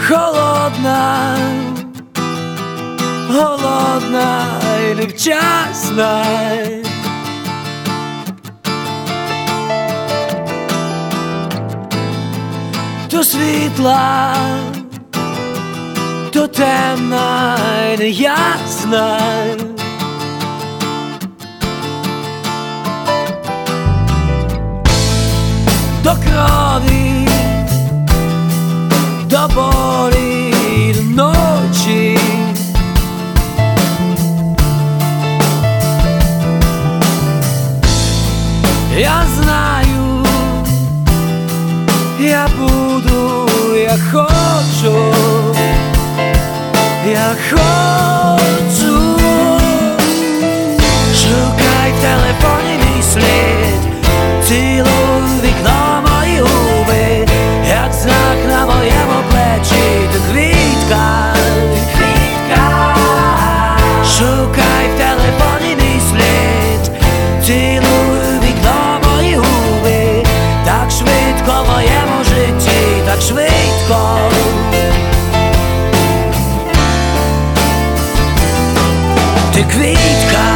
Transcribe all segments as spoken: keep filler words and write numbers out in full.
холодна, голодна і невчасна. То світла, то темна і неясна. До крові, до болі, до ночі. Я знаю, я буду, я хочу, я хочу. Шукай в телефоні мій слід, цілуй вікно мої губи, як знак на моєму плечі, ти квітка, квітка. Шукай в телефоні мій слід, цілуй вікно мої губи, так швидко в моєму житті, так швидко. Ти квітка.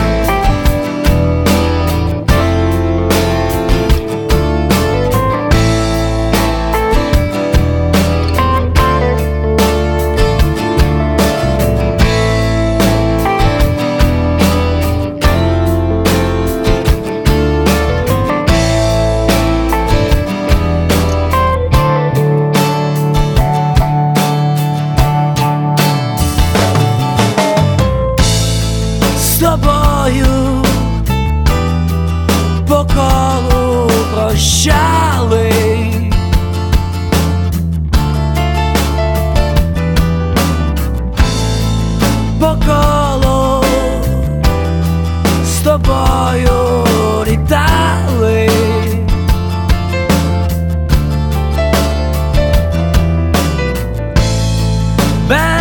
З тобою по колу прощали, по колу з тобою літали. Без